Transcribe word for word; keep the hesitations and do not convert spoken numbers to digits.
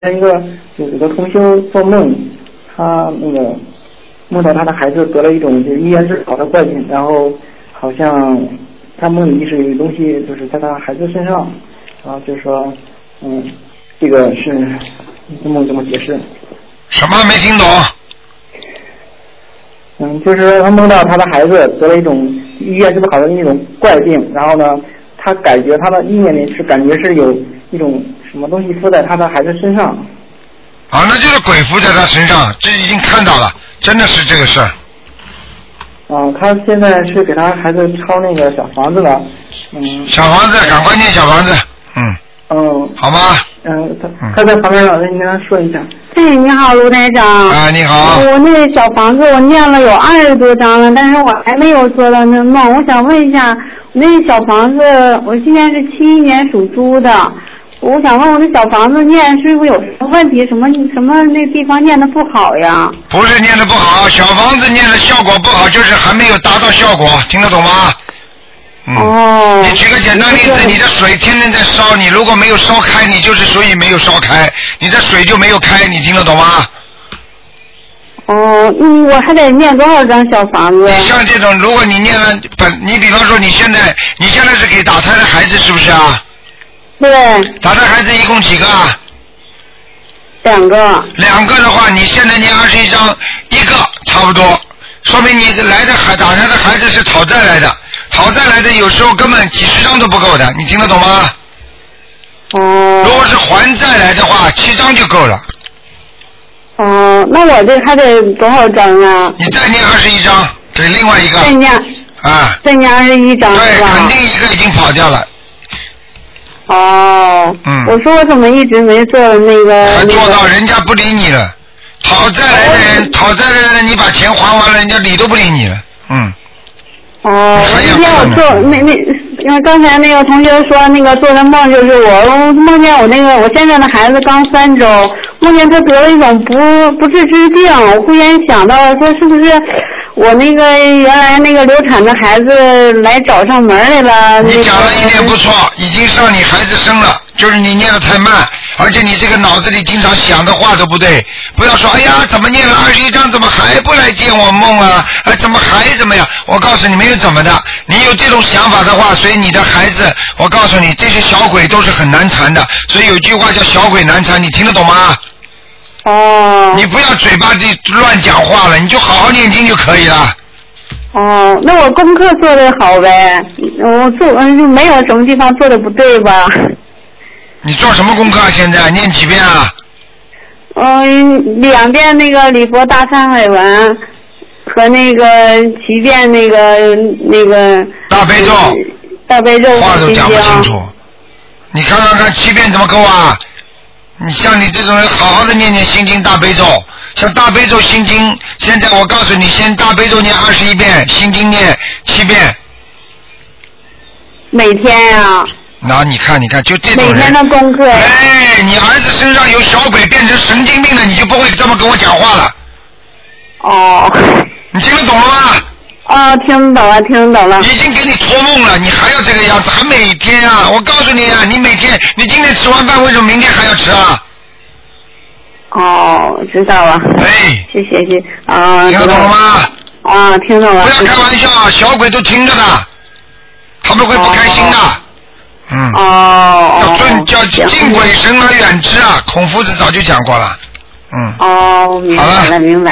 一个有个同修做梦，他那个梦到他的孩子得了一种就是一言治好的怪病，然后好像他梦里是有东西就是在他孩子身上，然后就说嗯，这个是梦怎么解释？ 什么没听懂？ 嗯，就是他梦到他的孩子得了一种医院治不好的那种怪病，然后呢，他感觉他的意念里是感觉是有一种什么东西附在他的孩子身上。 啊，那就是鬼附在他身上，这已经看到了，真的是这个事儿。 啊，他现在是给他孩子抄那个小房子了，嗯。 小房子，赶快念小房子，嗯。 嗯。 好吗？ 嗯，他他在旁边，老师，你跟他说一下。 哎，你好，卢台长。 啊，你好。 我那个小房子我念了有二十多张了，但是我还没有做到那梦。我想问一下，我那个小房子，我今年是七一年属猪的，我想问我那小房子念是不是有什么问题？什么什么那地方念的不好呀？ 不是念的不好，小房子念的效果不好，就是还没有达到效果，听得懂吗？嗯、哦。你举个简单例子，你的水天天在烧，你如果没有烧开，你就是属于没有烧开，你的水就没有开，你听得懂吗？ 哦，嗯，我还得念多少张小房子？ 你像这种，如果你念了本，你比方说你现在，你现在是给打胎的孩子是不是啊？ 对。 打胎孩子一共几个啊？ 两个。 两个的话，你现在念二十一张，一个差不多，说明你来的孩打胎的孩子是讨债来的，讨债来的有时候根本几十张都不够的，你听得懂吗？ 哦。 如果是还债来的话，七张就够了。 哦，那我这还得多少张啊？ 你再念二十一张，给另外一个。 再念。 啊。 再念二十一张是吧？ 对，肯定一个已经跑掉了。 哦。 嗯。 我说我怎么一直没做那个？ 还做到人家不理你了，讨债来的人，哦、讨债的人，你把钱还完了，人家理都不理你了。嗯。 哦，今天我做那那，因为刚才那个同学说那个做的梦就是我，我梦见我那个我现在的孩子刚三周，梦见他得了一种不不治之病，我忽然想到说是不是我那个原来那个流产的孩子来找上门来了。 你讲了一点不错，已经上你孩子生了，就是你念的太慢，而且你这个脑子里经常想的话都不对，不要说哎呀怎么念了二十一章怎么还不来见我梦啊，哎怎么还怎么样，我告诉你没有怎么的，你有这种想法的话，所以你的孩子，我告诉你这些小鬼都是很难缠的，所以有句话叫小鬼难缠，你听得懂吗？ 哦。 你不要嘴巴里乱讲话了，你就好好念经就可以了。 哦，那我功课做得好呗，我做嗯就没有什么地方做的不对吧？ 你做什么功课啊？现在念几遍啊？ 嗯，两遍那个礼佛大忏悔文和那个七遍那个那个大悲咒。 大悲咒。 话都讲不清楚，你看看看七遍怎么够啊？你像你这种人，好好的念念心经大悲咒，像大悲咒心经，现在我告诉你，先大悲咒念二十一遍，心经念七遍。 每天啊。 那你看，你看，就这种人。 每天的功课。 哎，你儿子身上有小鬼变成神经病了，你就不会这么跟我讲话了。 哦。 你听得懂了吗？ 哦，听懂了，听懂了。 已经给你托梦了，你还要这个样子，还每天啊！我告诉你啊，你每天，你今天吃完饭，为什么明天还要吃啊？ 哦，知道了。 哎。 谢谢谢啊。 听得懂了吗？ 啊，听懂了。 不要开玩笑啊，小鬼都听着的，他们会不开心的。哦嗯。 哦。 要尊叫敬鬼神而远之啊！孔夫子早就讲过了。嗯。 哦，明白了，明白。